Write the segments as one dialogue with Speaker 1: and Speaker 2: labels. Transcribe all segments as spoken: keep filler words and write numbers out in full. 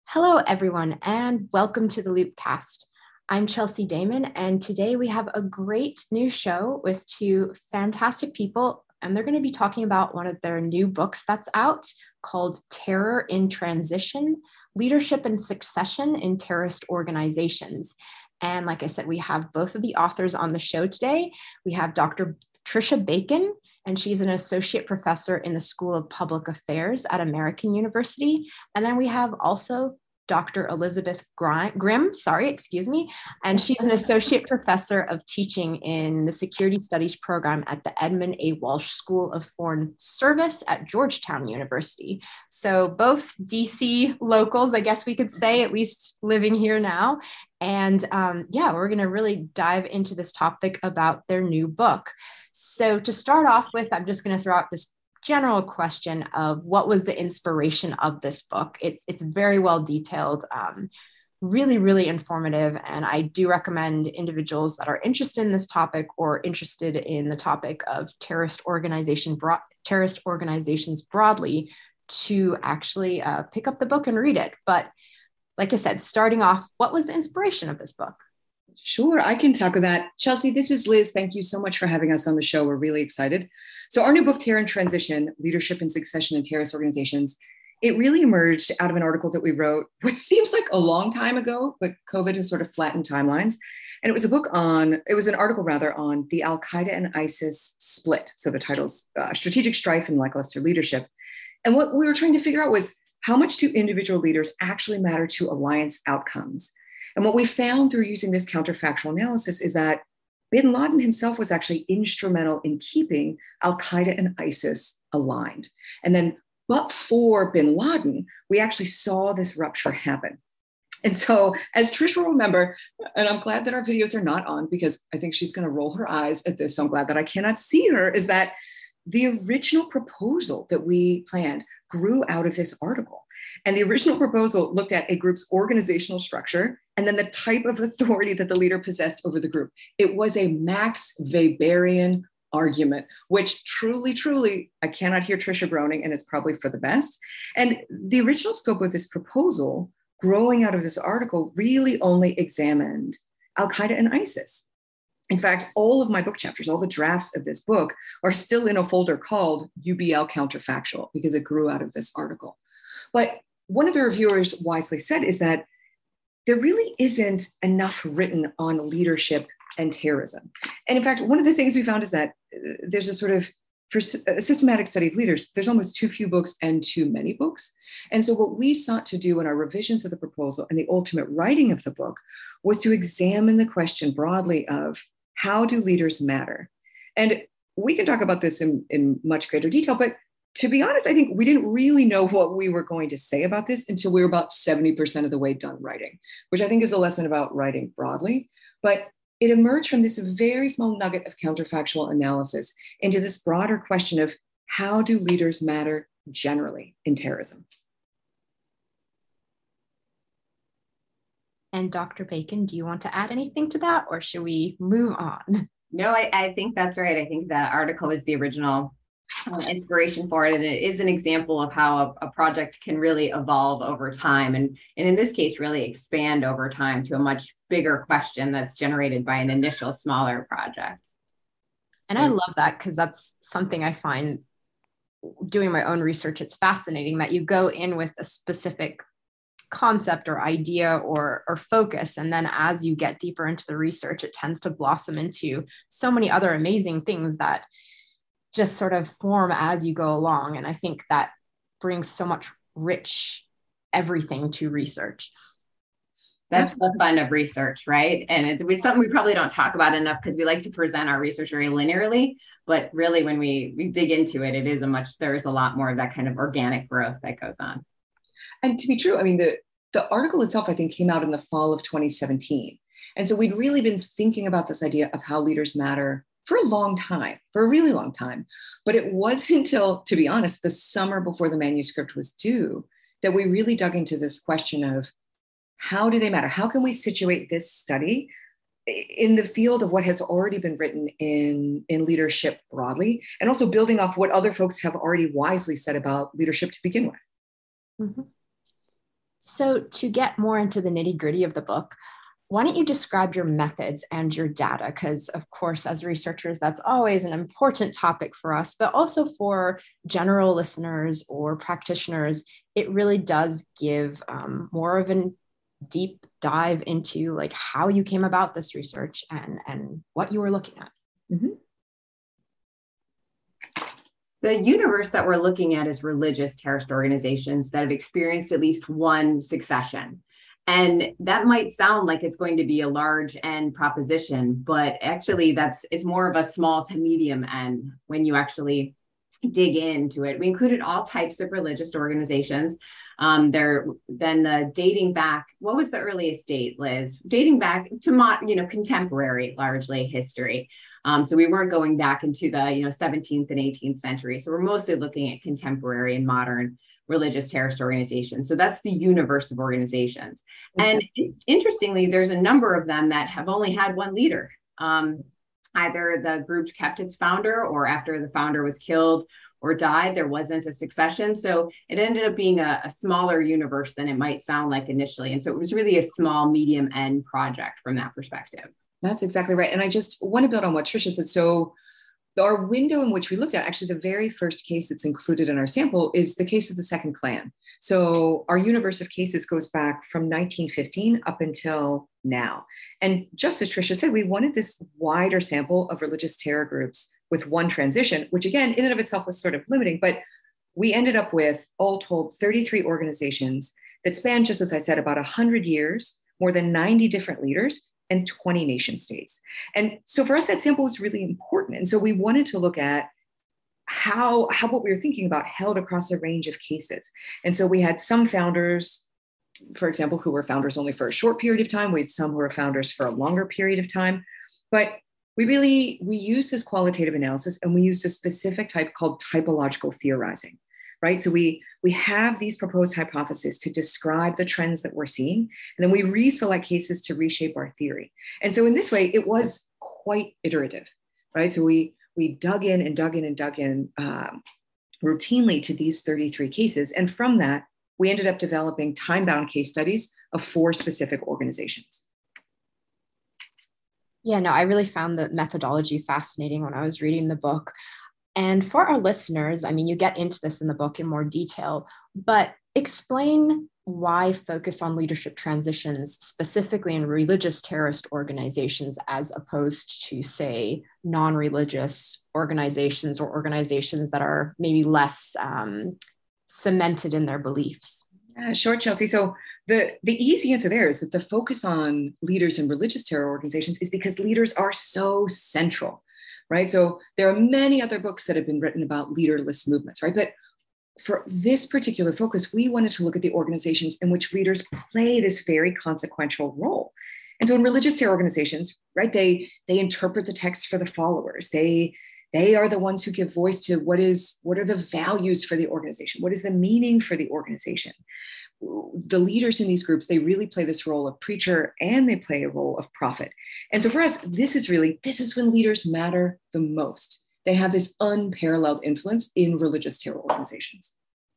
Speaker 1: Hello, everyone, and welcome to the Loopcast. I'm Chelsea Damon, and today we have a great new show with two fantastic people, and they're going to be talking about one of their new books that's out called Terror in Transition, Leadership and Succession in Terrorist Organizations. And like I said, we have both of the authors on the show today. We have Doctor Tricia Bacon, and she's an associate professor in the School of Public Affairs at American University. And then we have also Doctor Elizabeth Grimm, sorry, excuse me, and she's an associate professor of teaching in the Security Studies program at the Edmund A. Walsh School of Foreign Service at Georgetown University. So both D C locals, I guess we could say, at least living here now. And um, yeah, we're going to really dive into this topic about their new book. So to start off with, I'm just going to throw out this general question of what was the inspiration of this book. It's it's very well detailed, um, really, really informative. And I do recommend individuals that are interested in this topic or interested in the topic of terrorist organization, bro- terrorist organizations broadly to actually uh, pick up the book and read it. But like I said, starting off, what was the inspiration of this book?
Speaker 2: Sure, I can tackle that. Chelsea, this is Liz. Thank you so much for having us on the show. We're really excited. So our new book, Terror in Transition, Leadership and Succession in Terrorist Organizations, it really emerged out of an article that we wrote, which seems like a long time ago, but COVID has sort of flattened timelines. And it was a book on, it was an article rather on the Al-Qaeda and ISIS split. So the title's uh, Strategic Strife and Lackluster Leadership. And what we were trying to figure out was how much do individual leaders actually matter to alliance outcomes? And what we found through using this counterfactual analysis is that bin Laden himself was actually instrumental in keeping Al-Qaeda and ISIS aligned. And then, but for bin Laden, we actually saw this rupture happen. And so, as Trish will remember, and I'm glad that our videos are not on because I think she's going to roll her eyes at this, so I'm glad that I cannot see her, is that the original proposal that we planned grew out of this article. And the original proposal looked at a group's organizational structure and then the type of authority that the leader possessed over the group. It was a Max Weberian argument, which truly, truly, I cannot hear Tricia groaning, and it's probably for the best. And the original scope of this proposal, growing out of this article, really only examined Al-Qaeda and ISIS. In fact, all of my book chapters, all the drafts of this book are still in a folder called U B L Counterfactual because it grew out of this article. But one of the reviewers wisely said is that there really isn't enough written on leadership and terrorism. And in fact, one of the things we found is that there's a sort of, for a systematic study of leaders, there's almost too few books and too many books. And so what we sought to do in our revisions of the proposal and the ultimate writing of the book was to examine the question broadly of how do leaders matter? And we can talk about this in, in much greater detail, but to be honest, I think we didn't really know what we were going to say about this until we were about seventy percent of the way done writing, which I think is a lesson about writing broadly. But it emerged from this very small nugget of counterfactual analysis into this broader question of how do leaders matter generally in terrorism?
Speaker 1: And Doctor Bacon, do you want to add anything to that, or should we move on?
Speaker 3: No, I, I think that's right. I think the article is the original uh, inspiration for it. And it is an example of how a, a project can really evolve over time. And, and in this case, really expand over time to a much bigger question that's generated by an initial smaller project.
Speaker 1: And I love that because that's something I find doing my own research. It's fascinating that you go in with a specific concept or idea or or focus, and then as you get deeper into the research, it tends to blossom into so many other amazing things that just sort of form as you go along. And I think that brings so much rich everything to research.
Speaker 3: That's the fun of research, right? And it's, it's something we probably don't talk about enough because we like to present our research very linearly, but really when we, we dig into it, it is a much, there's a lot more of that kind of organic growth that goes on.
Speaker 2: And to be true, I mean, the, the article itself, I think, came out in the fall of twenty seventeen. And so we'd really been thinking about this idea of how leaders matter for a long time, for a really long time. But it wasn't until, to be honest, the summer before the manuscript was due that we really dug into this question of how do they matter? How can we situate this study in the field of what has already been written in, in leadership broadly, and also building off what other folks have already wisely said about leadership to begin with?
Speaker 1: Mm-hmm. So to get more into the nitty gritty of the book, why don't you describe your methods and your data? Because of course, as researchers, that's always an important topic for us, but also for general listeners or practitioners, it really does give um, more of a deep dive into like how you came about this research and, and what you were looking at.
Speaker 3: Mm-hmm. The universe that we're looking at is religious terrorist organizations that have experienced at least one succession. And that might sound like it's going to be a large N proposition, but actually that's it's more of a small to medium N when you actually dig into it. We included all types of religious organizations. Um, there, then the dating back, what was the earliest date, Liz? Dating back to mo- you know, contemporary, largely history. Um, so we weren't going back into the you know seventeenth and eighteenth century. So we're mostly looking at contemporary and modern religious terrorist organizations. So that's the universe of organizations. Exactly. And interestingly, there's a number of them that have only had one leader. Um, either the group kept its founder, or after the founder was killed or died, there wasn't a succession. So it ended up being a, a smaller universe than it might sound like initially. And so it was really a small, medium end project from that perspective.
Speaker 2: That's exactly right. And I just want to build on what Tricia said. So our window in which we looked at, actually the very first case that's included in our sample is the case of the Second Klan. So our universe of cases goes back from nineteen fifteen up until now. And just as Tricia said, we wanted this wider sample of religious terror groups with one transition, which again, in and of itself was sort of limiting, but we ended up with, all told, thirty-three organizations that span, just as I said, about one hundred years, more than ninety different leaders, and twenty nation states. And so for us, that sample was really important. And so we wanted to look at how, how what we were thinking about held across a range of cases. And so we had some founders, for example, who were founders only for a short period of time. We had some who were founders for a longer period of time. But we really, we used this qualitative analysis, and we used a specific type called typological theorizing. Right? So we, we have these proposed hypotheses to describe the trends that we're seeing, and then we reselect cases to reshape our theory. And so in this way, it was quite iterative, right? So we, we dug in and dug in and dug in um, routinely to these thirty-three cases. And from that, we ended up developing time-bound case studies of four specific organizations.
Speaker 1: Yeah, no, I really found the methodology fascinating when I was reading the book. And for our listeners, I mean, you get into this in the book in more detail, but explain why focus on leadership transitions, specifically in religious terrorist organizations, as opposed to, say, non-religious organizations or organizations that are maybe less um, cemented in their beliefs.
Speaker 2: Yeah, sure, Chelsea. So the, the easy answer there is that the focus on leaders in religious terror organizations is because leaders are so central. Right. So there are many other books that have been written about leaderless movements, right? But for this particular focus, we wanted to look at the organizations in which leaders play this very consequential role. And so in religious terror organizations, right, they, they interpret the text for the followers. They, they are the ones who give voice to what is, what are the values for the organization? What is the meaning for the organization? The leaders in these groups, they really play this role of preacher, and they play a role of prophet. And so for us, this is really, this is when leaders matter the most. They have this unparalleled influence in religious terror organizations.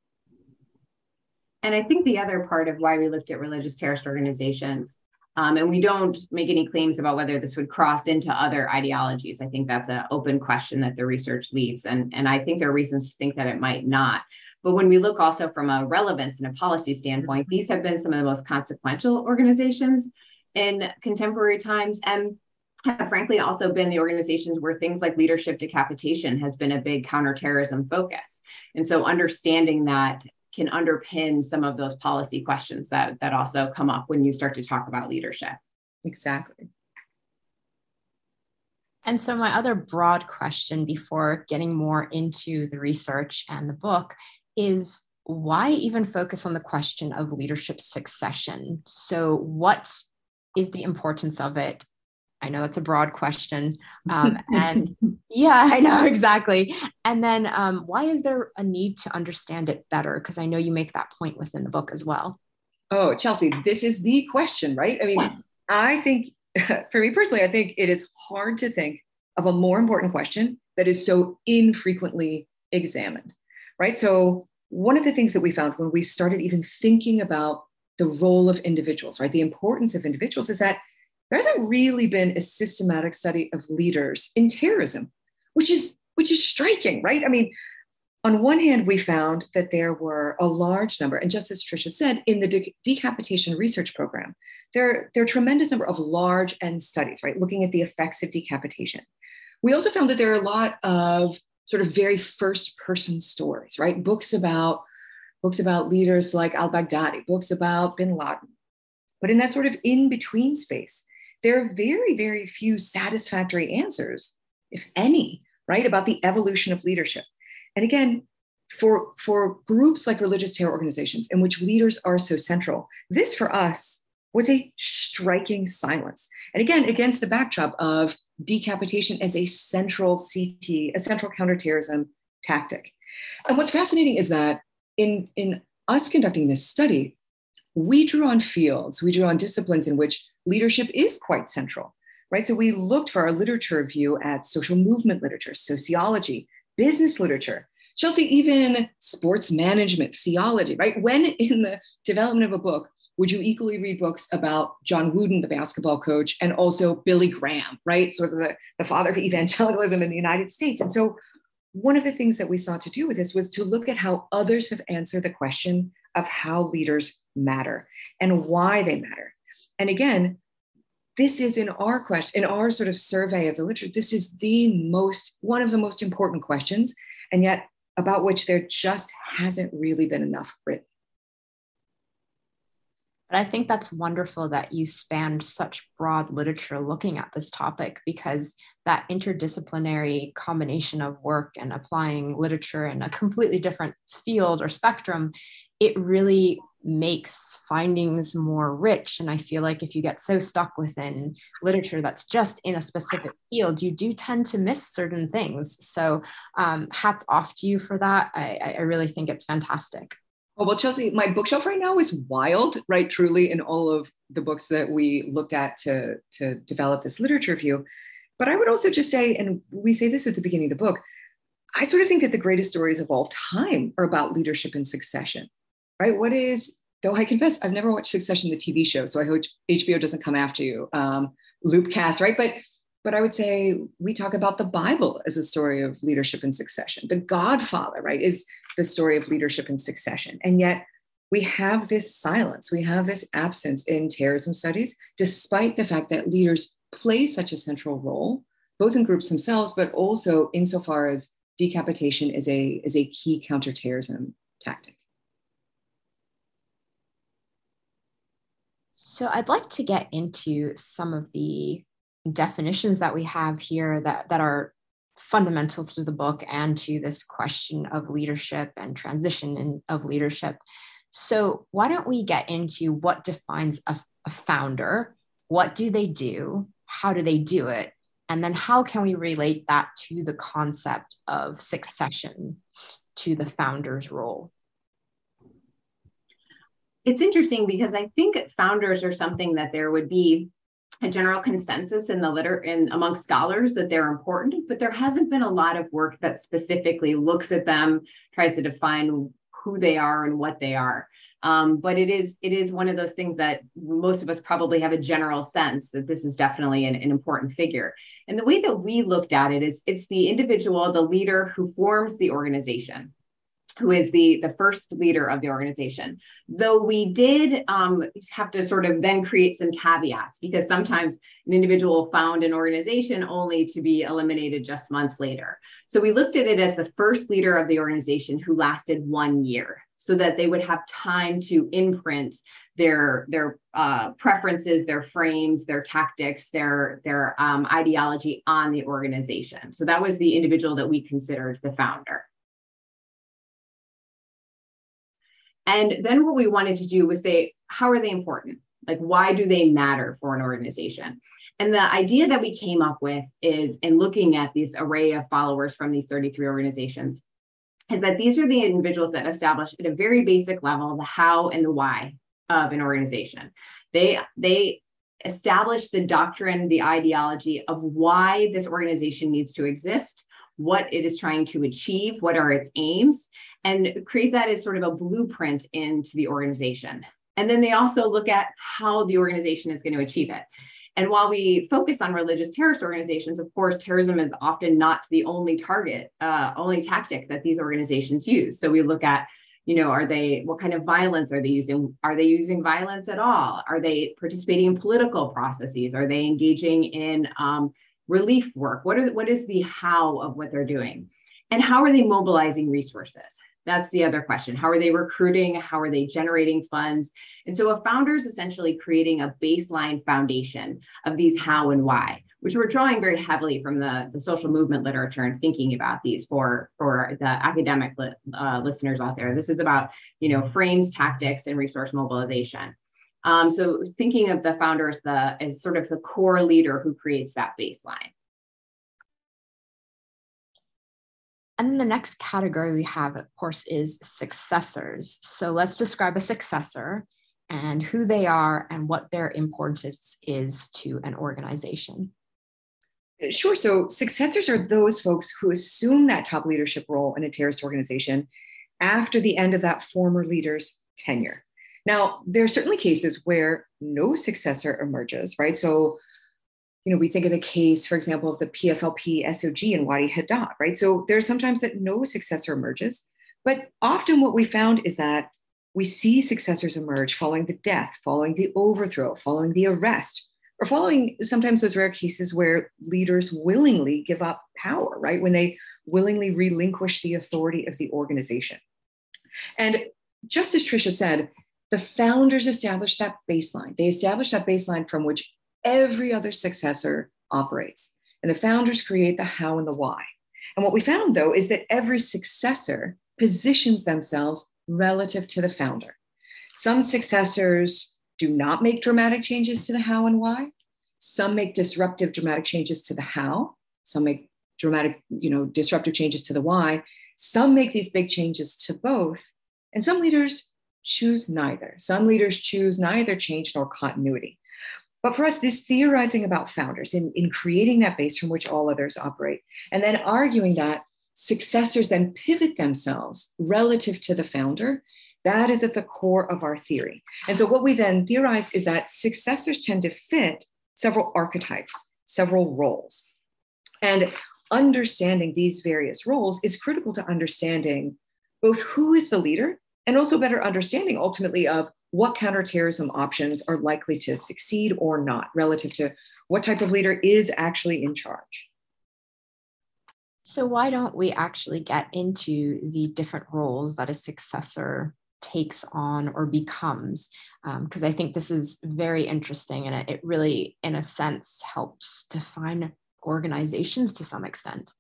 Speaker 3: And I think the other part of why we looked at religious terrorist organizations, um, and we don't make any claims about whether this would cross into other ideologies. I think that's an open question that the research leaves. And, and I think there are reasons to think that it might not. But when we look also from a relevance and a policy standpoint, these have been some of the most consequential organizations in contemporary times, and have frankly also been the organizations where things like leadership decapitation has been a big counterterrorism focus. And so understanding that can underpin some of those policy questions that, that also come up when you start to talk about leadership.
Speaker 2: Exactly.
Speaker 1: And so my other broad question before getting more into the research and the book is, why even focus on the question of leadership succession? So what is the importance of it? I know that's a broad question. Um, and yeah, I know exactly. And then um, why is there a need to understand it better? Because I know you make that point within the book as well.
Speaker 2: Oh, Chelsea, this is the question, right? I mean, yes. I think, for me personally, I think it is hard to think of a more important question that is so infrequently examined, right? So one of the things that we found when we started even thinking about the role of individuals, right? The importance of individuals is that there hasn't really been a systematic study of leaders in terrorism, which is which is striking, right? I mean, on one hand, we found that there were a large number, and just as Tricia said, in the de- decapitation research program, there, there are a tremendous number of large end studies, right, looking at the effects of decapitation. We also found that there are a lot of sort of very first person stories, right? Books about, books about leaders like al-Baghdadi, books about bin Laden. But in that sort of in-between space, there are very, very few satisfactory answers, if any, right, about the evolution of leadership. And again, for, for groups like religious terror organizations in which leaders are so central, this for us was a striking silence. And again, against the backdrop of decapitation as a central C T, a central counterterrorism tactic. And what's fascinating is that in, in us conducting this study, we drew on fields, we drew on disciplines in which leadership is quite central, right? So we looked for our literature review at social movement literature, sociology, business literature, Chelsea, even sports management, theology, right? When in the development of a book, would you equally read books about John Wooden, the basketball coach, and also Billy Graham, right? Sort of the, the father of evangelicalism in the United States. And so one of the things that we sought to do with this was to look at how others have answered the question of how leaders matter and why they matter. And again, this is in our question, in our sort of survey of the literature, this is the most, one of the most important questions, and yet about which there just hasn't really been enough written.
Speaker 1: But I think that's wonderful that you spanned such broad literature looking at this topic, because that interdisciplinary combination of work and applying literature in a completely different field or spectrum, it really makes findings more rich. And I feel like if you get so stuck within literature that's just in a specific field, you do tend to miss certain things. So um, hats off to you for that. I, I really think it's fantastic.
Speaker 2: Oh, well, Chelsea, my bookshelf right now is wild, right? Truly, in all of the books that we looked at to, to develop this literature review. But I would also just say, and we say this at the beginning of the book, I sort of think that the greatest stories of all time are about leadership and succession, right? What is, though I confess, I've never watched Succession, the T V show, so I hope H B O doesn't come after you, um, Loopcast, right? But But I would say we talk about the Bible as a story of leadership and succession. The Godfather, right, is the story of leadership and succession. And yet we have this silence, we have this absence in terrorism studies, despite the fact that leaders play such a central role, both in groups themselves, but also insofar as decapitation is a, is a key counterterrorism tactic.
Speaker 1: So I'd like to get into some of the definitions that we have here that, that are fundamental to the book and to this question of leadership and transition in, of leadership. So why don't we get into what defines a, a founder? What do they do? How do they do it? And then how can we relate that to the concept of succession, to the founder's role?
Speaker 3: It's interesting because I think founders are something that there would be a general consensus in the liter in amongst scholars that they're important, but there hasn't been a lot of work that specifically looks at them, tries to define who they are and what they are. Um, but it is it is one of those things that most of us probably have a general sense that this is definitely an, an important figure. And the way that we looked at it is it's the individual, the leader who forms the organization, who is the, the first leader of the organization. Though we did um, have to sort of then create some caveats, because sometimes an individual found an organization only to be eliminated just months later. So we looked at it as the first leader of the organization who lasted one year, so that they would have time to imprint their, their uh, preferences, their frames, their tactics, their, their um, ideology on the organization. So that was the individual that we considered the founder. And then what we wanted to do was say, how are they important? Like, why do they matter for an organization? And the idea that we came up with is, in looking at this array of followers from these thirty-three organizations, is that these are the individuals that establish at a very basic level the how and the why of an organization. They, they establish the doctrine, the ideology of why this organization needs to exist, what it is trying to achieve, what are its aims, and create that as sort of a blueprint into the organization. And then they also look at how the organization is going to achieve it. And while we focus on religious terrorist organizations, of course, terrorism is often not the only target, uh, only tactic that these organizations use. So we look at, you know, are they, what kind of violence are they using? Are they using violence at all? Are they participating in political processes? Are they engaging in um, relief work? What are, what is the how of what they're doing? And how are they mobilizing resources? That's the other question. How are they recruiting? How are they generating funds? And so a founder is essentially creating a baseline foundation of these how and why, which we're drawing very heavily from the, the social movement literature and thinking about these for, for the academic li- uh, listeners out there. This is about, you know, frames, tactics, and resource mobilization. Um, so thinking of the founder as, the, as sort of the core leader who creates that baseline.
Speaker 1: And then the next category we have, of course, is successors. So let's describe a successor and who they are and what their importance is to an organization.
Speaker 2: Sure. So successors are those folks who assume that top leadership role in a terrorist organization after the end of that former leader's tenure. Now, there are certainly cases where no successor emerges, right? So you know, we think of the case, for example, of the P F L P S O G in Wadi Haddad, right? So there's sometimes that no successor emerges, but often what we found is that we see successors emerge following the death, following the overthrow, following the arrest, or following sometimes those rare cases where leaders willingly give up power, right? When they willingly relinquish the authority of the organization. And just as Tricia said, the founders established that baseline. They established that baseline from which every other successor operates. And the founders create the how and the why. And what we found, though, is that every successor positions themselves relative to the founder. Some successors do not make dramatic changes to the how and why. Some make disruptive dramatic changes to the how. Some make dramatic, you know, disruptive changes to the why. Some make these big changes to both. And some leaders choose neither. Some leaders choose neither change nor continuity. But for us, this theorizing about founders in, in creating that base from which all others operate, and then arguing that successors then pivot themselves relative to the founder, that is at the core of our theory. And so what we then theorize is that successors tend to fit several archetypes, several roles. And understanding these various roles is critical to understanding both who is the leader and also better understanding ultimately of what counterterrorism options are likely to succeed or not relative to what type of leader is actually in charge.
Speaker 1: So why don't we actually get into the different roles that a successor takes on or becomes? Because um, I think this is very interesting and it really, in a sense, helps define organizations to some extent.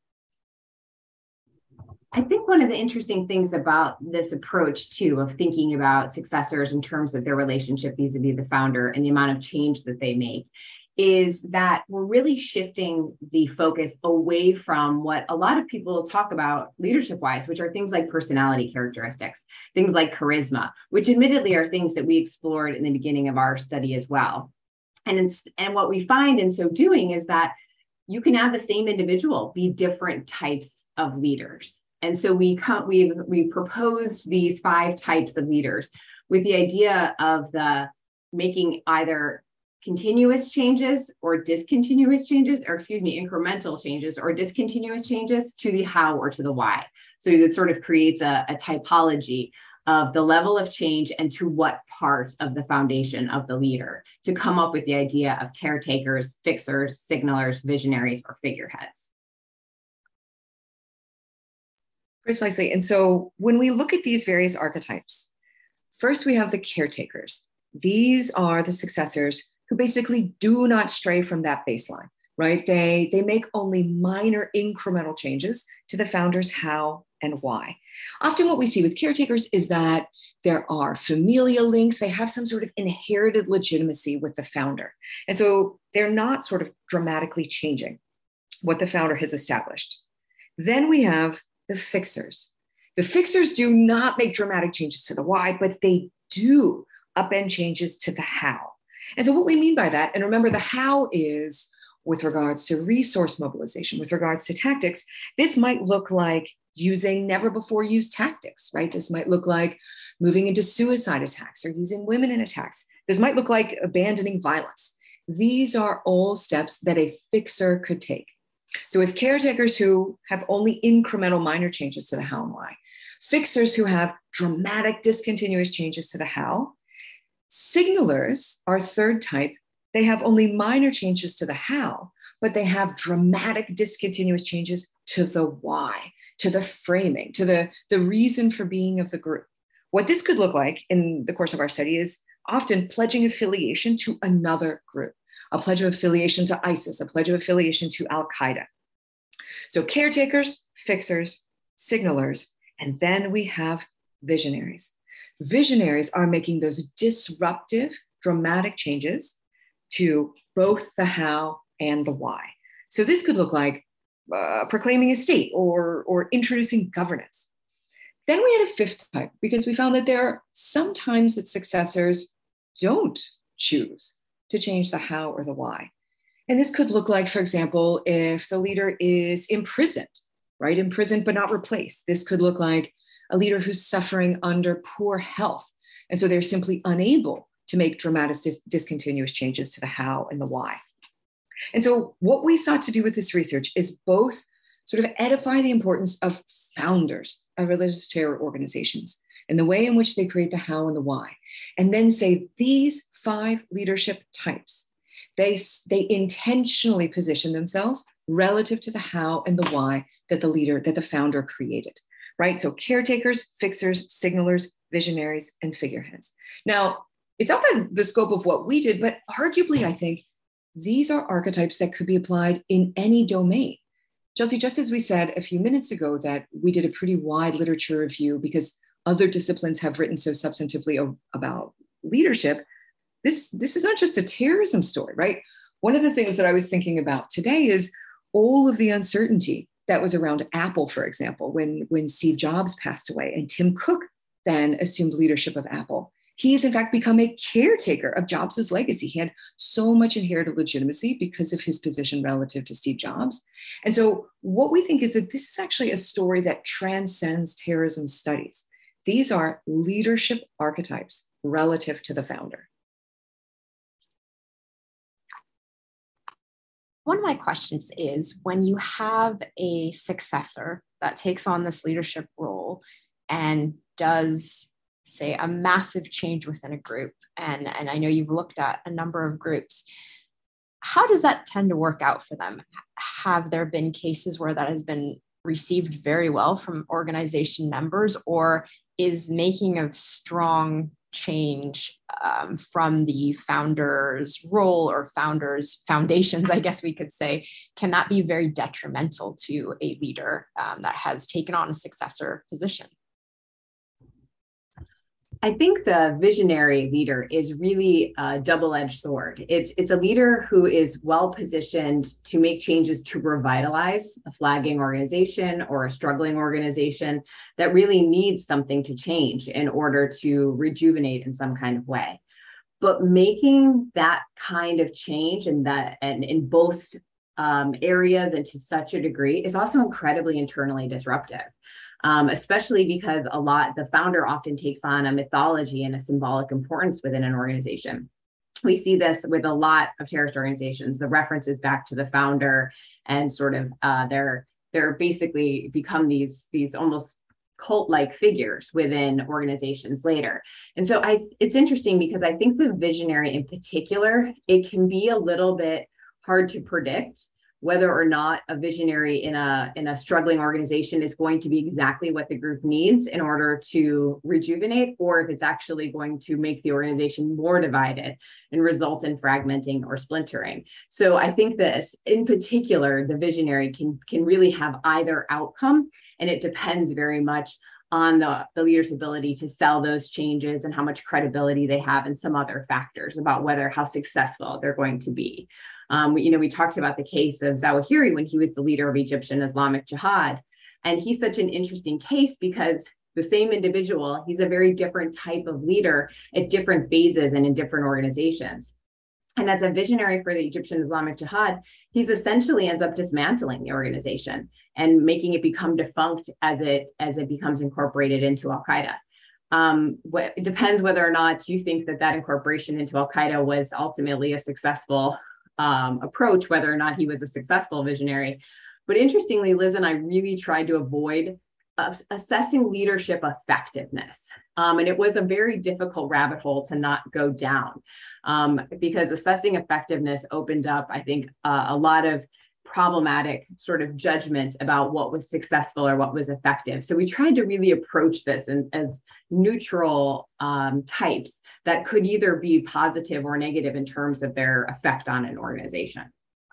Speaker 3: I think one of the interesting things about this approach, too, of thinking about successors in terms of their relationship vis-a-vis the founder and the amount of change that they make, is that we're really shifting the focus away from what a lot of people talk about leadership-wise, which are things like personality characteristics, things like charisma, which admittedly are things that we explored in the beginning of our study as well. And, it's, and what we find in so doing is that you can have the same individual be different types of leaders. And so we come, we we proposed these five types of leaders with the idea of the making either continuous changes or discontinuous changes, or excuse me, incremental changes or discontinuous changes to the how or to the why. So it sort of creates a, a typology of the level of change and to what part of the foundation of the leader to come up with the idea of caretakers, fixers, signalers, visionaries, or figureheads.
Speaker 2: Precisely. And so when we look at these various archetypes, first we have the caretakers. These are the successors who basically do not stray from that baseline, right? They, they make only minor incremental changes to the founder's how and why. Often what we see with caretakers is that there are familial links. They have some sort of inherited legitimacy with the founder. And so they're not sort of dramatically changing what the founder has established. Then we have the fixers. The fixers do not make dramatic changes to the why, but they do upend changes to the how. And so what we mean by that, and remember the how is with regards to resource mobilization, with regards to tactics, this might look like using never before used tactics, right? This might look like moving into suicide attacks or using women in attacks. This might look like abandoning violence. These are all steps that a fixer could take. So we have caretakers who have only incremental minor changes to the how and why, fixers who have dramatic discontinuous changes to the how. Signalers, our third type, they have only minor changes to the how, but they have dramatic discontinuous changes to the why, to the framing, to the, the reason for being of the group. What this could look like in the course of our study is often pledging affiliation to another group, a pledge of affiliation to ISIS, a pledge of affiliation to Al-Qaeda. So caretakers, fixers, signalers, and then we have visionaries. Visionaries are making those disruptive, dramatic changes to both the how and the why. So this could look like uh, proclaiming a state or, or introducing governance. Then we had a fifth type because we found that there are sometimes that successors don't choose to change the how or the why. And this could look like, for example, if the leader is imprisoned, right? Imprisoned but not replaced. This could look like a leader who's suffering under poor health. And so they're simply unable to make dramatic dis- discontinuous changes to the how and the why. And so what we sought to do with this research is both sort of edify the importance of founders of religious terror organizations and the way in which they create the how and the why, and then say these five leadership types, they, they intentionally position themselves relative to the how and the why that the leader, that the founder created, right? So caretakers, fixers, signalers, visionaries, and figureheads. Now, it's outside the scope of what we did, but arguably, I think these are archetypes that could be applied in any domain. Chelsea, just as we said a few minutes ago that we did a pretty wide literature review because other disciplines have written so substantively about leadership, this, this is not just a terrorism story, right? One of the things that I was thinking about today is all of the uncertainty that was around Apple, for example, when, when Steve Jobs passed away and Tim Cook then assumed leadership of Apple. He's in fact become a caretaker of Jobs' legacy. He had so much inherited legitimacy because of his position relative to Steve Jobs. And so what we think is that this is actually a story that transcends terrorism studies. These are leadership archetypes relative to the founder.
Speaker 1: One of my questions is, when you have a successor that takes on this leadership role and does, say, a massive change within a group, and, and I know you've looked at a number of groups, how does that tend to work out for them? Have there been cases where that has been received very well from organization members, or is making a strong change um, from the founder's role or founder's foundations, I guess we could say, can that be very detrimental to a leader um, that has taken on a successor position?
Speaker 3: I think the visionary leader is really a double-edged sword. It's, it's a leader who is well-positioned to make changes to revitalize a flagging organization or a struggling organization that really needs something to change in order to rejuvenate in some kind of way. But making that kind of change and that and in both um, areas and to such a degree is also incredibly internally disruptive. Um, especially because a lot, the founder often takes on a mythology and a symbolic importance within an organization. We see this with a lot of terrorist organizations, the references back to the founder and sort of uh, they're, they're basically become these, these almost cult-like figures within organizations later. And so I, it's interesting because I think the visionary in particular, it can be a little bit hard to predict whether or not a visionary in a, in a struggling organization is going to be exactly what the group needs in order to rejuvenate, or if it's actually going to make the organization more divided and result in fragmenting or splintering. So I think this, in particular, the visionary can, can really have either outcome, and it depends very much on the, the leader's ability to sell those changes and how much credibility they have and some other factors about whether how successful they're going to be. Um, we, you know, we talked about the case of Zawahiri when he was the leader of Egyptian Islamic Jihad. And he's such an interesting case because the same individual, he's a very different type of leader at different phases and in different organizations. And as a visionary for the Egyptian Islamic Jihad, he's essentially ends up dismantling the organization and making it become defunct as it, as it becomes incorporated into Al-Qaeda. Um, what, it depends whether or not you think that that incorporation into Al-Qaeda was ultimately a successful um, approach, whether or not he was a successful visionary. But interestingly, Liz and I really tried to avoid uh, assessing leadership effectiveness. Um, and it was a very difficult rabbit hole to not go down um, because assessing effectiveness opened up, I think, uh, a lot of problematic sort of judgment about what was successful or what was effective. So we tried to really approach this in, as neutral um, types that could either be positive or negative in terms of their effect on an organization.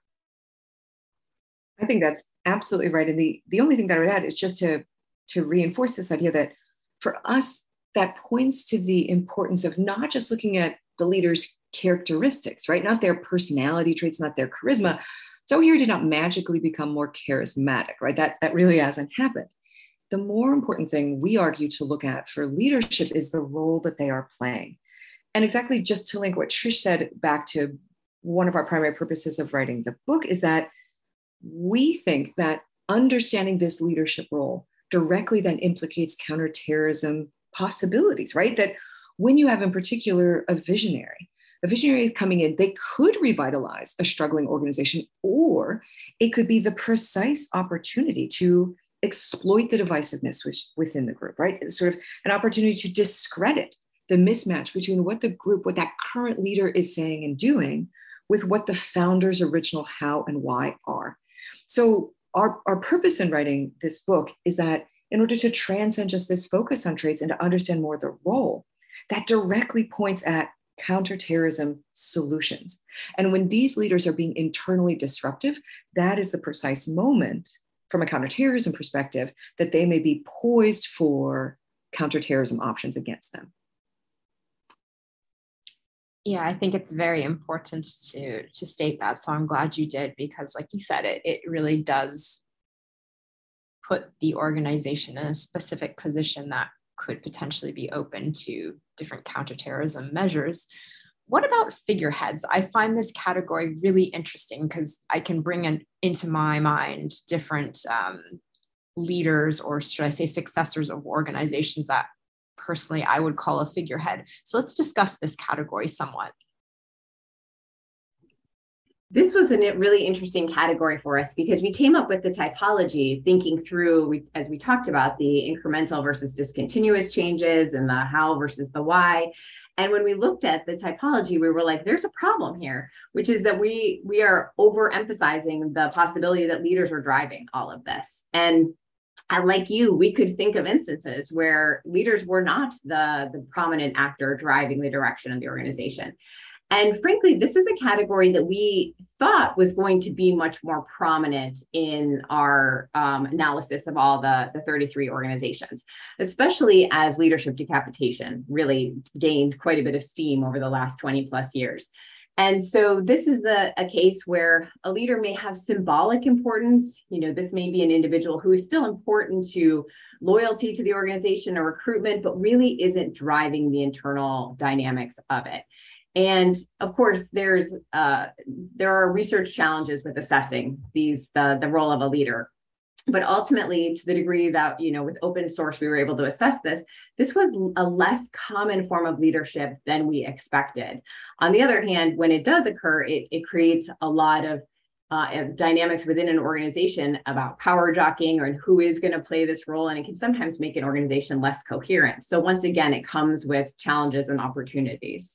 Speaker 2: I think that's absolutely right. And the, the only thing that I would add is just to, to reinforce this idea that for us, that points to the importance of not just looking at the leader's characteristics, right? Not their personality traits, not their charisma. So here did not magically become more charismatic, right? That, that really hasn't happened. The more important thing we argue to look at for leadership is the role that they are playing. And exactly just to link what Trish said back to one of our primary purposes of writing the book is that we think that understanding this leadership role directly then implicates counterterrorism possibilities, right? That when you have in particular a visionary, a visionary coming in, they could revitalize a struggling organization, or it could be the precise opportunity to exploit the divisiveness which, within the group, right? It's sort of an opportunity to discredit the mismatch between what the group, what that current leader is saying and doing with what the founder's original how and why are. So our, our purpose in writing this book is that in order to transcend just this focus on traits and to understand more the role, that directly points at counterterrorism solutions. And when these leaders are being internally disruptive, that is the precise moment from a counterterrorism perspective that they may be poised for counterterrorism options against them.
Speaker 1: Yeah, I think it's very important to, to state that. So I'm glad you did, because like you said, it, it really does put the organization in a specific position that could potentially be open to different counterterrorism measures. What about figureheads? I find this category really interesting because I can bring in, into my mind different um, leaders, or should I say successors of organizations that personally I would call a figurehead. So let's discuss this category somewhat.
Speaker 3: This was a really interesting category for us because we came up with the typology thinking through, as we talked about, the incremental versus discontinuous changes and the how versus the why. And when we looked at the typology, we were like, there's a problem here, which is that we, we are overemphasizing the possibility that leaders are driving all of this. And uh, like you, we could think of instances where leaders were not the, the prominent actor driving the direction of the organization. And frankly, this is a category that we thought was going to be much more prominent in our um, analysis of all the, the thirty-three organizations, especially as leadership decapitation really gained quite a bit of steam over the last twenty plus years. And so this is a, a case where a leader may have symbolic importance. You know, this may be an individual who is still important to loyalty to the organization or recruitment, but really isn't driving the internal dynamics of it. And of course, there's uh, there are research challenges with assessing these the, the role of a leader. But ultimately, to the degree that, you know, with open source, we were able to assess this, this was a less common form of leadership than we expected. On the other hand, when it does occur, it, it creates a lot of uh, dynamics within an organization about power jockeying or who is going to play this role. And it can sometimes make an organization less coherent. So once again, it comes with challenges and opportunities.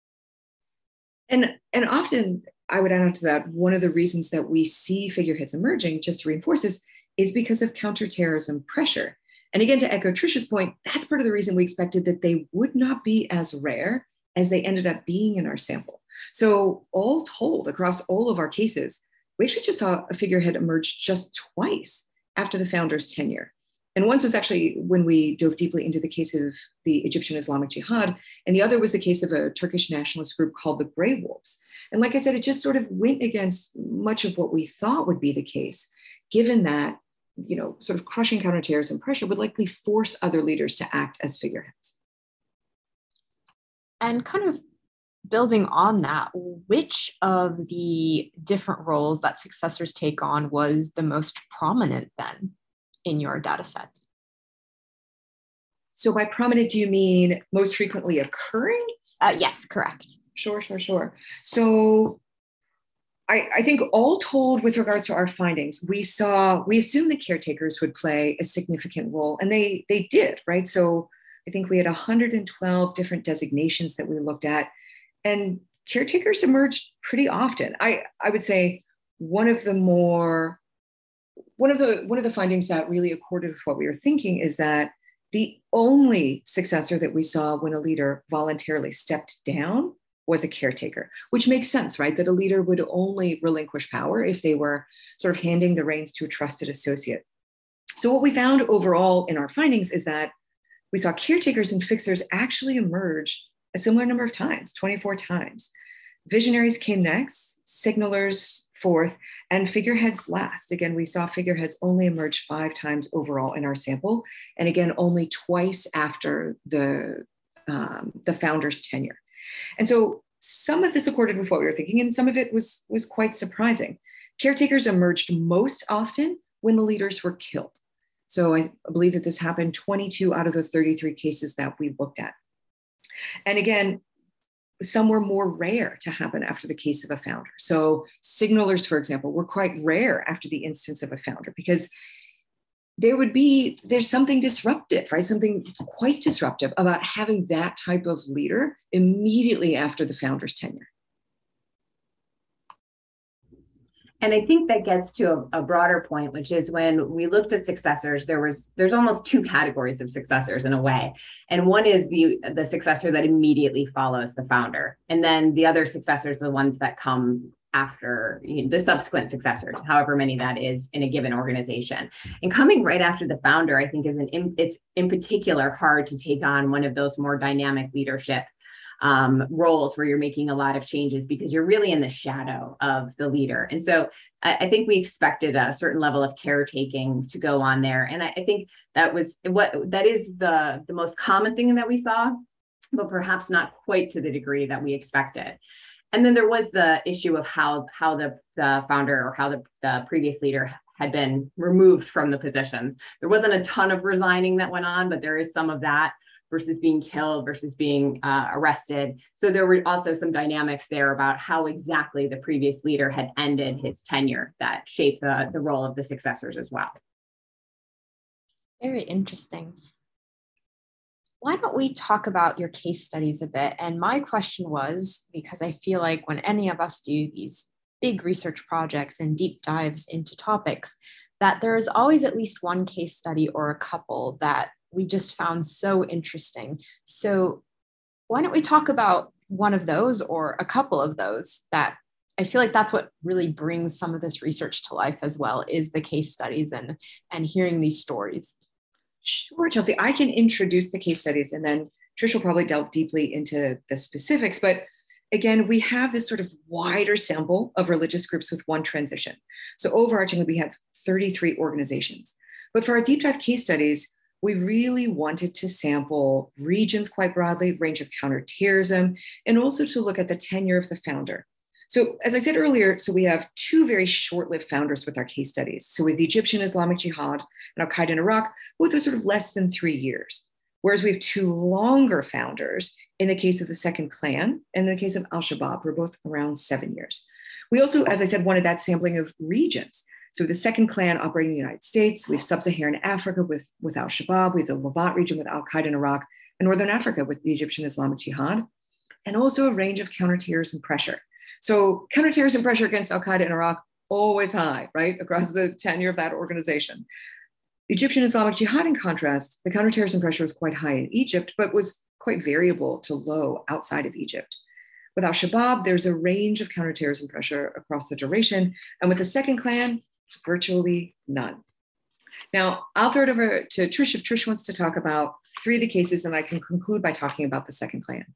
Speaker 2: And, and often, I would add on to that, one of the reasons that we see figureheads emerging, just to reinforce this, is because of counterterrorism pressure. And again, to echo Trisha's point, that's part of the reason we expected that they would not be as rare as they ended up being in our sample. So all told, across all of our cases, we actually just saw a figurehead emerge just twice after the founder's tenure. And once was actually when we dove deeply into the case of the Egyptian Islamic Jihad, and the other was the case of a Turkish nationalist group called the Grey Wolves. And like I said, it just sort of went against much of what we thought would be the case, given that, you know, sort of crushing counterterrorism pressure would likely force other leaders to act as figureheads.
Speaker 1: And kind of building on that, which of the different roles that successors take on was the most prominent then in your data set?
Speaker 2: So by prominent, do you mean most frequently occurring?
Speaker 1: Uh, yes, correct.
Speaker 2: Sure, sure, sure. So I, I think all told with regards to our findings, we saw, we assumed the caretakers would play a significant role, and they they did, right? So I think we had one hundred twelve different designations that we looked at, and caretakers emerged pretty often. I, I would say one of the more, one of the one of the findings that really accorded with what we were thinking is that the only successor that we saw when a leader voluntarily stepped down was a caretaker, which makes sense, right? That a leader would only relinquish power if they were sort of handing the reins to a trusted associate. So what we found overall in our findings is that we saw caretakers and fixers actually emerge a similar number of times, twenty-four times. Visionaries came next, signalers fourth, and figureheads last. Again, we saw figureheads only emerge five times overall in our sample, and again, only twice after the, um, the founder's tenure. And so some of this accorded with what we were thinking, and some of it was, was quite surprising. Caretakers emerged most often when the leaders were killed. So I believe that this happened twenty-two out of the thirty-three cases that we looked at. And again, some were more rare to happen after the case of a founder. So signalers, for example, were quite rare after the instance of a founder, because there would be, there's something disruptive, right? Something quite disruptive about having that type of leader immediately after the founder's tenure.
Speaker 3: And I think that gets to a, a broader point, which is when we looked at successors, there was, there's almost two categories of successors in a way. And one is the, the successor that immediately follows the founder. And then the other successors are the ones that come after, you know, the subsequent successors, however many that is in a given organization. And coming right after the founder, I think is an, it's in particular hard to take on one of those more dynamic leadership um, roles where you're making a lot of changes because you're really in the shadow of the leader. And so I, I think we expected a certain level of caretaking to go on there. And I, I think that was what, that is the, the most common thing that we saw, but perhaps not quite to the degree that we expected. And then there was the issue of how, how the, the founder or how the, the previous leader had been removed from the position. There wasn't a ton of resigning that went on, but there is some of that versus being killed versus being uh, arrested. So there were also some dynamics there about how exactly the previous leader had ended his tenure that shaped the, the role of the successors as well.
Speaker 1: Very interesting. Why don't we talk about your case studies a bit? And my question was, because I feel like when any of us do these big research projects and deep dives into topics, that there is always at least one case study or a couple that we just found so interesting. So why don't we talk about one of those or a couple of those that I feel like that's what really brings some of this research to life as well, is the case studies and, and hearing these stories.
Speaker 2: Sure, Chelsea, I can introduce the case studies and then Trish will probably delve deeply into the specifics. But again, we have this sort of wider sample of religious groups with one transition. So overarchingly, we have thirty-three organizations. But for our deep dive case studies, we really wanted to sample regions quite broadly, range of counterterrorism, and also to look at the tenure of the founder. So as I said earlier, so we have two very short-lived founders with our case studies. So we have the Egyptian Islamic Jihad and Al-Qaeda in Iraq, both are sort of less than three years. Whereas we have two longer founders in the case of the Second Clan and in the case of Al-Shabaab, who are both around seven years. We also, as I said, wanted that sampling of regions. So the Second Clan operating in the United States, we have Sub-Saharan Africa with, with Al-Shabaab, we have the Levant region with Al-Qaeda in Iraq, and Northern Africa with the Egyptian Islamic Jihad, and also a range of counterterrorism pressure. So counterterrorism pressure against Al-Qaeda in Iraq, always high, right, across the tenure of that organization. The Egyptian Islamic Jihad, in contrast, the counterterrorism pressure was quite high in Egypt, but was quite variable to low outside of Egypt. With Al-Shabaab, there's a range of counterterrorism pressure across the duration, and with the Second Clan, virtually none. Now, I'll throw it over to Trish if Trish wants to talk about three of the cases, and I can conclude by talking about the Second Clan.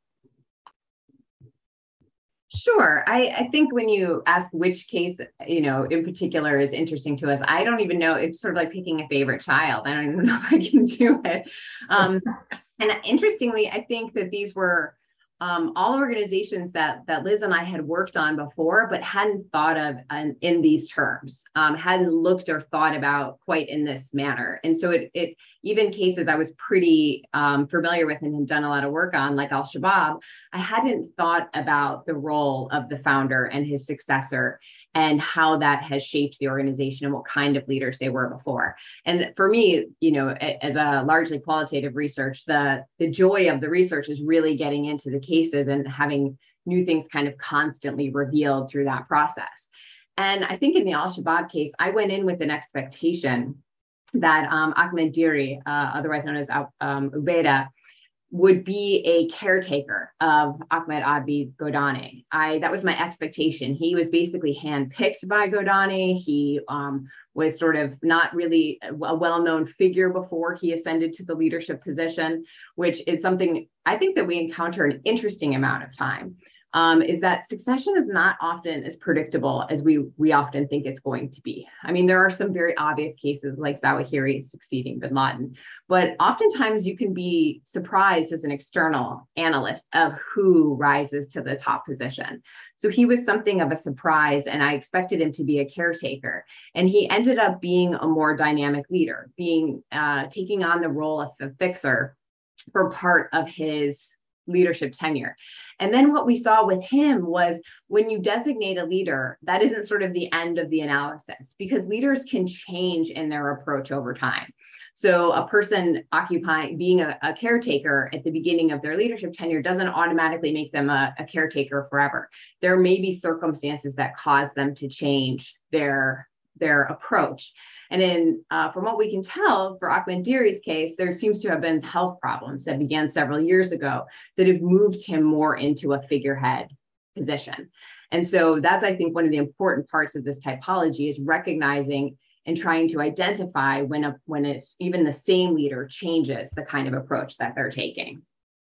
Speaker 3: Sure. I, I think when you ask which case, you know, in particular is interesting to us, I don't even know. It's sort of like picking a favorite child. I don't even know if I can do it. Um, and interestingly, I think that these were um, all organizations that that Liz and I had worked on before, but hadn't thought of in, in these terms, um, hadn't looked or thought about quite in this manner. And so it, it even cases I was pretty um, familiar with and had done a lot of work on, like Al-Shabaab, I hadn't thought about the role of the founder and his successor and how that has shaped the organization and what kind of leaders they were before. And for me, you know, as a largely qualitative research, the, the joy of the research is really getting into the cases and having new things kind of constantly revealed through that process. And I think in the Al-Shabaab case, I went in with an expectation that um, Ahmed Deary, uh, otherwise known as um, Ubaida, would be a caretaker of Ahmed Abdi Godane. I that was my expectation. He was basically handpicked by Godane. He um, was sort of not really a well-known figure before he ascended to the leadership position, which is something I think that we encounter an interesting amount of time. Um, is that succession is not often as predictable as we we often think it's going to be. I mean, there are some very obvious cases like Zawahiri succeeding bin Laden, but oftentimes you can be surprised as an external analyst of who rises to the top position. So he was something of a surprise, and I expected him to be a caretaker. And he ended up being a more dynamic leader, being uh, taking on the role of the fixer for part of his leadership tenure. And then what we saw with him was when you designate a leader, that isn't sort of the end of the analysis, because leaders can change in their approach over time. So a person occupying, being a, a caretaker at the beginning of their leadership tenure doesn't automatically make them a, a caretaker forever. There may be circumstances that cause them to change their, their approach. And in, uh, from what we can tell, for Ahmed Deary's case, there seems to have been health problems that began several years ago that have moved him more into a figurehead position. And so that's, I think, one of the important parts of this typology is recognizing and trying to identify when, a, when it's even the same leader changes the kind of approach that they're taking.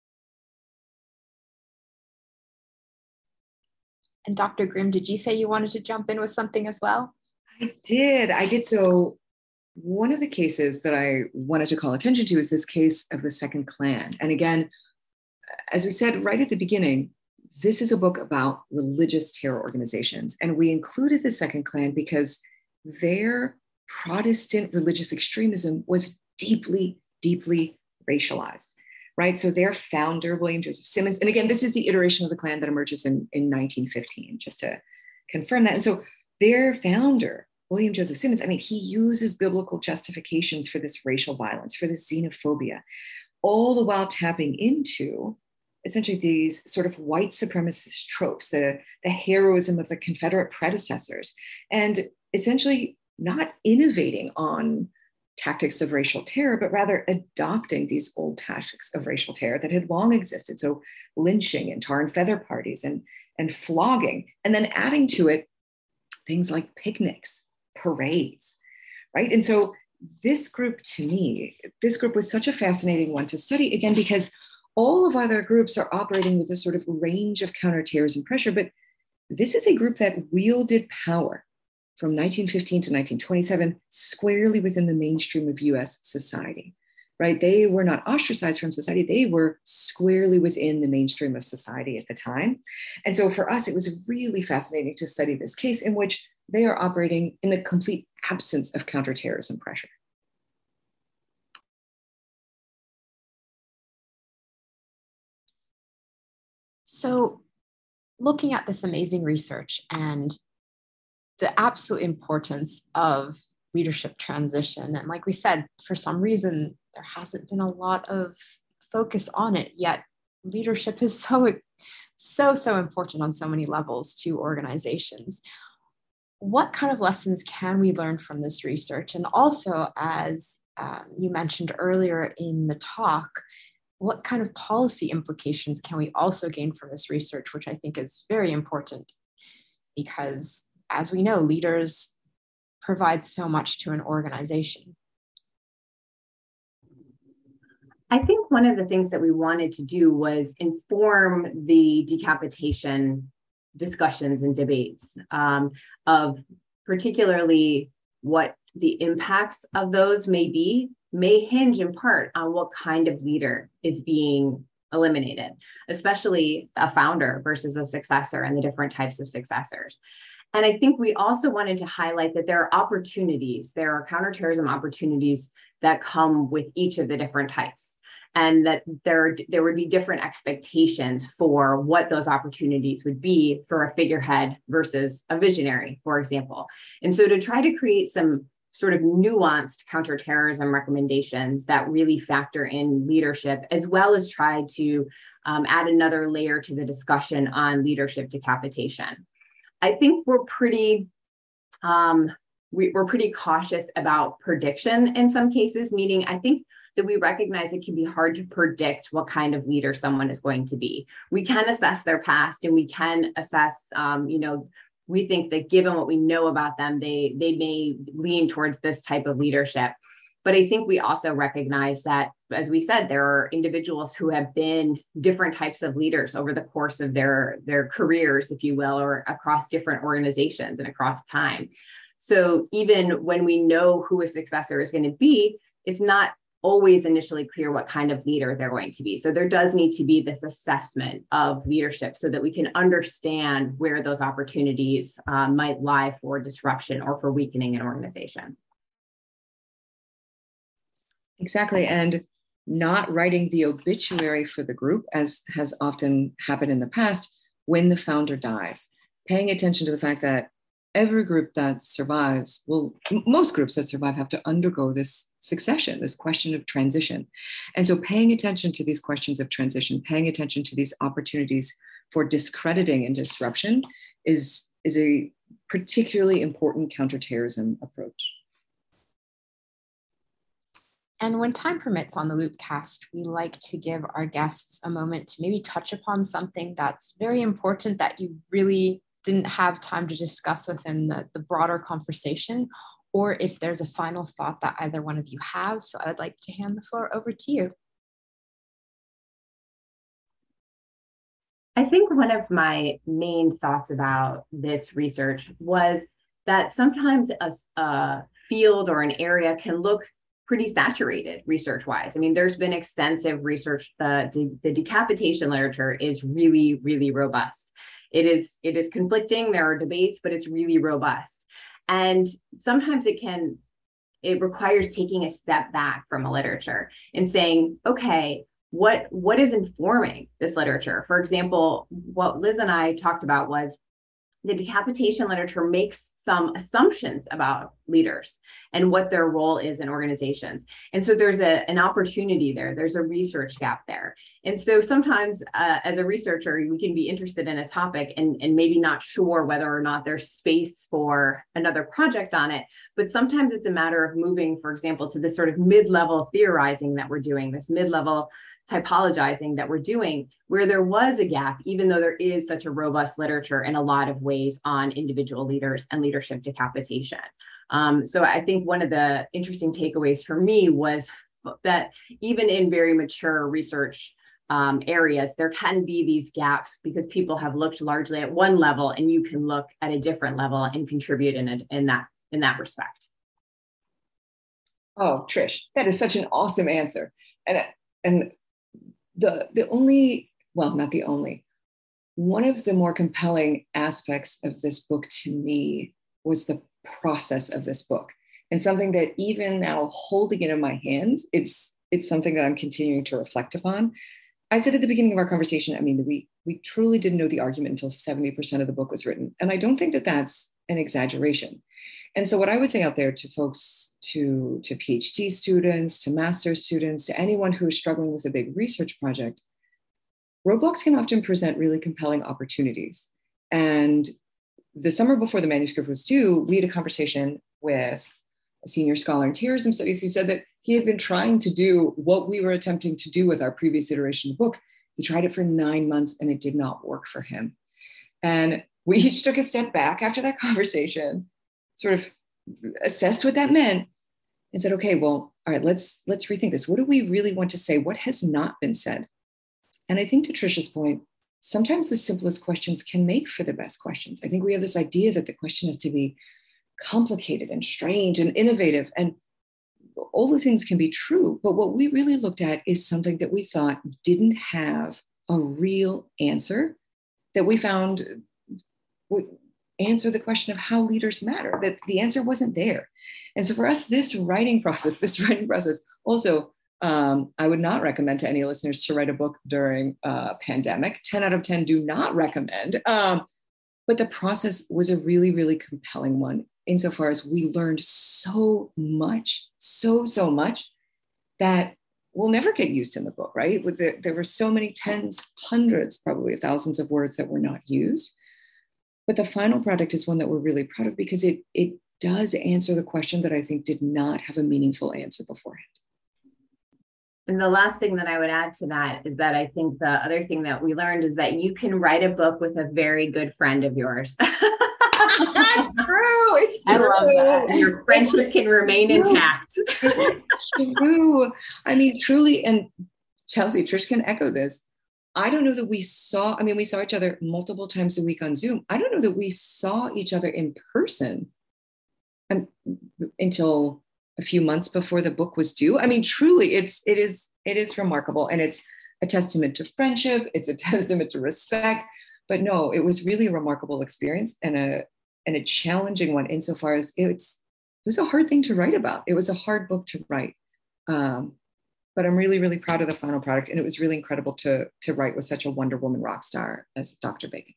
Speaker 1: And Doctor Grimm, did you say you wanted to jump in with something as well?
Speaker 2: I did. I did. So one of the cases that I wanted to call attention to is this case of the Second Clan. And again, as we said right at the beginning, this is a book about religious terror organizations. And we included the Second Clan because their Protestant religious extremism was deeply, deeply racialized, right? So their founder, William Joseph Simmons, and again, this is the iteration of the Klan that emerges in, in nineteen fifteen, just to confirm that. And so their founder, William Joseph Simmons, I mean, he uses biblical justifications for this racial violence, for this xenophobia, all the while tapping into essentially these sort of white supremacist tropes, the, the heroism of the Confederate predecessors, and essentially not innovating on tactics of racial terror, but rather adopting these old tactics of racial terror that had long existed. So lynching and tar and feather parties and, and flogging, and then adding to it things like picnics, parades, right? And so this group, to me, this group was such a fascinating one to study, again, because all of other groups are operating with a sort of range of counterterrorism pressure, but this is a group that wielded power from nineteen fifteen to nineteen twenty-seven squarely within the mainstream of U S society, right? They were not ostracized from society. They were squarely within the mainstream of society at the time. And so for us, it was really fascinating to study this case in which they are operating in a complete absence of counterterrorism pressure.
Speaker 1: So looking at this amazing research and the absolute importance of leadership transition, and like we said, for some reason, there hasn't been a lot of focus on it, yet leadership is so, so, so important on so many levels to organizations. What kind of lessons can we learn from this research? And also, as um, you mentioned earlier in the talk, what kind of policy implications can we also gain from this research, which I think is very important because, as we know, leaders provide so much to an organization.
Speaker 3: I think one of the things that we wanted to do was inform the decapitation discussions and debates um, of particularly what the impacts of those may be, may hinge in part on what kind of leader is being eliminated, especially a founder versus a successor and the different types of successors. And I think we also wanted to highlight that there are opportunities, there are counterterrorism opportunities that come with each of the different types, and that there, there would be different expectations for what those opportunities would be for a figurehead versus a visionary, for example. And so to try to create some sort of nuanced counterterrorism recommendations that really factor in leadership, as well as try to um, add another layer to the discussion on leadership decapitation. I think we're pretty, um, we, we're pretty cautious about prediction in some cases, meaning I think that we recognize it can be hard to predict what kind of leader someone is going to be. We can assess their past, and we can assess, um, you know, we think that given what we know about them, they, they may lean towards this type of leadership. But I think we also recognize that, as we said, there are individuals who have been different types of leaders over the course of their, their careers, if you will, or across different organizations and across time. So even when we know who a successor is going to be, it's not always initially clear what kind of leader they're going to be. So there does need to be this assessment of leadership so that we can understand where those opportunities uh, might lie for disruption or for weakening an organization.
Speaker 2: Exactly. And not writing the obituary for the group, as has often happened in the past, when the founder dies. Paying attention to the fact that every group that survives, well, most groups that survive have to undergo this succession, this question of transition. And so paying attention to these questions of transition, paying attention to these opportunities for discrediting and disruption is, is a particularly important counterterrorism approach.
Speaker 1: And when time permits on the Loopcast, we like to give our guests a moment to maybe touch upon something that's very important that you really didn't have time to discuss within the, the broader conversation, or if there's a final thought that either one of you have. So I would like to hand the floor over to you.
Speaker 3: I think one of my main thoughts about this research was that sometimes a, a field or an area can look pretty saturated research-wise. I mean, there's been extensive research. The, the decapitation literature is really, really robust. It is, it is conflicting. There are debates, but it's really robust. And sometimes it can, it requires taking a step back from a literature and saying, okay, what, what is informing this literature? For example, what Liz and I talked about was the decapitation literature makes some assumptions about leaders and what their role is in organizations. And so there's a, an opportunity there. There's a research gap there. And so sometimes uh, as a researcher, we can be interested in a topic and, and maybe not sure whether or not there's space for another project on it. But sometimes it's a matter of moving, for example, to this sort of mid-level theorizing that we're doing, this mid-level typologizing that we're doing, where there was a gap, even though there is such a robust literature in a lot of ways on individual leaders and leadership decapitation. Um, so I think one of the interesting takeaways for me was that even in very mature research um, areas, there can be these gaps because people have looked largely at one level and you can look at a different level and contribute in, a, in, that, in that respect.
Speaker 2: Oh, Trish, that is such an awesome answer. And, and The, the only, well, not the only, one of the more compelling aspects of this book to me was the process of this book. And something that even now holding it in my hands, it's, it's something that I'm continuing to reflect upon. I said at the beginning of our conversation, I mean, we, we truly didn't know the argument until seventy percent of the book was written. And I don't think that that's an exaggeration. And so what I would say out there to folks, to, to PhD students, to master's students, to anyone who is struggling with a big research project, roadblocks can often present really compelling opportunities. And the summer before the manuscript was due, we had a conversation with a senior scholar in terrorism studies who said that he had been trying to do what we were attempting to do with our previous iteration of the book. He tried it for nine months and it did not work for him. And we each took a step back after that conversation, sort of assessed what that meant and said, okay, well, all right, let's, let's rethink this. What do we really want to say? What has not been said? And I think to Trisha's point, sometimes the simplest questions can make for the best questions. I think we have this idea that the question has to be complicated and strange and innovative, and all the things can be true. But what we really looked at is something that we thought didn't have a real answer, that we found answer the question of how leaders matter, that the answer wasn't there. And so for us, this writing process, this writing process also, um, I would not recommend to any listeners to write a book during a pandemic. ten out of ten do not recommend. Um, but the process was a really, really compelling one insofar as we learned so much, so, so much that will never get used in the book, right? With the, there were so many tens, hundreds, probably thousands of words that were not used. But the final product is one that we're really proud of because it, it does answer the question that I think did not have a meaningful answer beforehand.
Speaker 3: And the last thing that I would add to that is that I think the other thing that we learned is that you can write a book with a very good friend of yours.
Speaker 2: That's true. It's true.
Speaker 3: I love that. And your friendship can remain intact.
Speaker 2: It's true. I mean, truly, and Chelsea, Trish can echo this. I don't know that we saw, I mean, we saw each other multiple times a week on Zoom. I don't know that we saw each other in person um, until a few months before the book was due. I mean, truly, it's, it is, it is remarkable. And it's a testament to friendship. It's a testament to respect. But no, it was really a remarkable experience and a, and a challenging one insofar as it's, it was a hard thing to write about. It was a hard book to write. Um, but I'm really, really proud of the final product. And it was really incredible to, to write with such a Wonder Woman rock star as Doctor Bacon.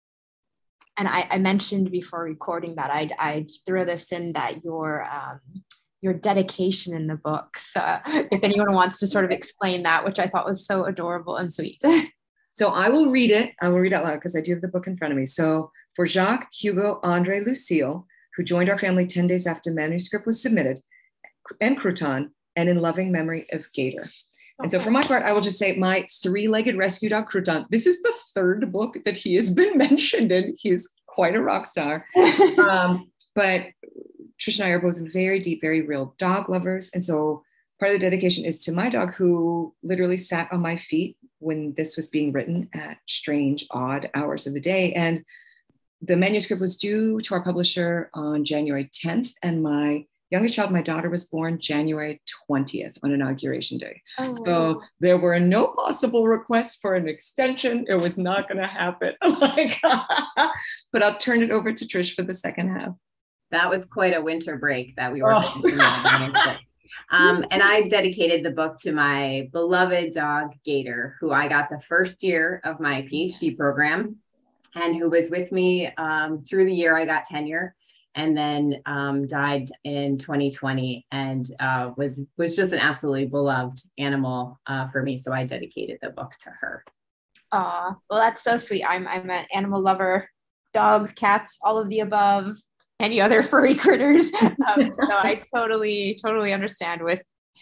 Speaker 1: And I, I mentioned before recording that I'd, I'd throw this in that your, um, your dedication in the book. So if anyone wants to sort of explain that, which I thought was so adorable and sweet.
Speaker 2: So I will read it. I will read out loud because I do have the book in front of me. So for Jacques, Hugo, Andre, Lucille, who joined our family ten days after manuscript was submitted, and Crouton, and in loving memory of Gator. Okay. And so for my part, I will just say my three-legged rescue dog, Crouton, this is the third book that he has been mentioned in. He's quite a rock star. um, but Trish and I are both very deep, very real dog lovers. And so part of the dedication is to my dog who literally sat on my feet when this was being written at strange, odd hours of the day. And the manuscript was due to our publisher on January tenth. And my youngest child, my daughter, was born January twentieth on Inauguration Day. Oh, so wow. There were no possible requests for an extension. It was not going to happen. Like, but I'll turn it over to Trish for the second half.
Speaker 3: That was quite a winter break that we were oh. Um, and I dedicated the book to my beloved dog, Gator, who I got the first year of my PhD program and who was with me um, through the year I got tenure and then um, died in twenty twenty and uh, was, was just an absolutely beloved animal uh, for me. So I dedicated the book to her.
Speaker 1: Aw, well, that's so sweet. I'm, I'm an animal lover, dogs, cats, all of the above. Any other furry critters. Um, so I totally, totally understand with,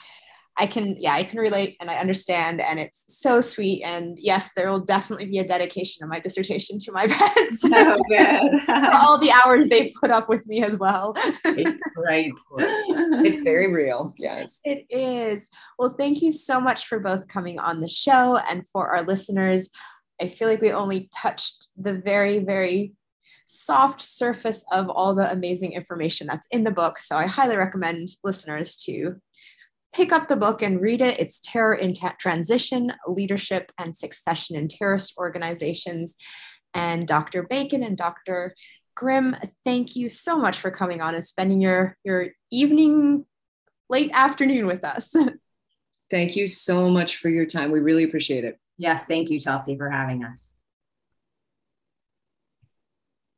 Speaker 1: I can, yeah, I can relate and I understand. And it's so sweet. And yes, there will definitely be a dedication of my dissertation to my pets.
Speaker 3: Oh, good.
Speaker 1: All the hours they put up with me as well.
Speaker 3: It's great.
Speaker 2: It's very real. Yes.
Speaker 1: It is. Well, thank you so much for both coming on the show and for our listeners. I feel like we only touched the very, very soft surface of all the amazing information that's in the book. So I highly recommend listeners to pick up the book and read it. It's Terror in Ta- Transition, Leadership and Succession in Terrorist Organizations. And Doctor Bacon and Doctor Grimm, thank you so much for coming on and spending your, your evening, late afternoon with us.
Speaker 2: Thank you so much for your time. We really appreciate it.
Speaker 3: Yes, thank you, Chelsea, for having us.